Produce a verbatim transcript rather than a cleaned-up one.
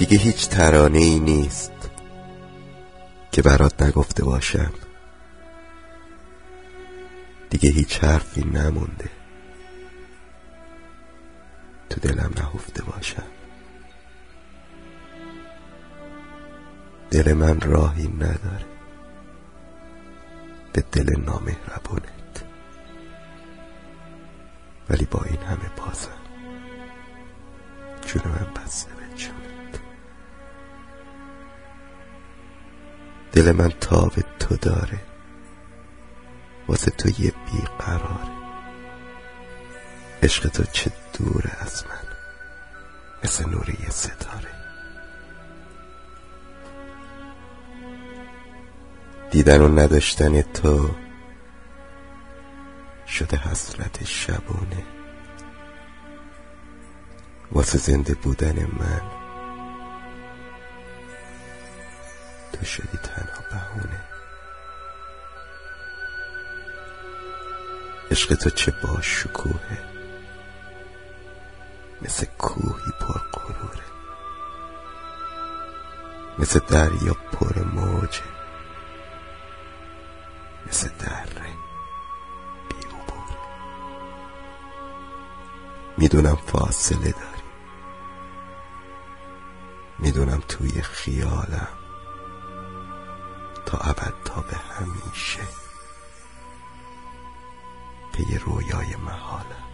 دیگه هیچ ترانه ای نیست که برات نگفته باشم، دیگه هیچ حرفی نمونده تو دلم نهفته باشم. دل من راهی نداره به دل نامهربونت، ولی با این همه بازم جون من بسته به جونت. دل من تاب تو داره، واسه تو یه بیقراره. عشق تو چه دوره از من، مثل نور یه ستاره. دیدن و نداشتن تو شده حسرت شبونه، واسه زنده بودن من تو شدی تنها بهونه. عشق تو چه با شکوهه، مثل کوهی پر غروره، مثل دریا پر موجه، مثل دره بی عبور. میدونم فاصله داری، میدونم توی خیالم تا ابد تا به همیشه پی رویای محالم.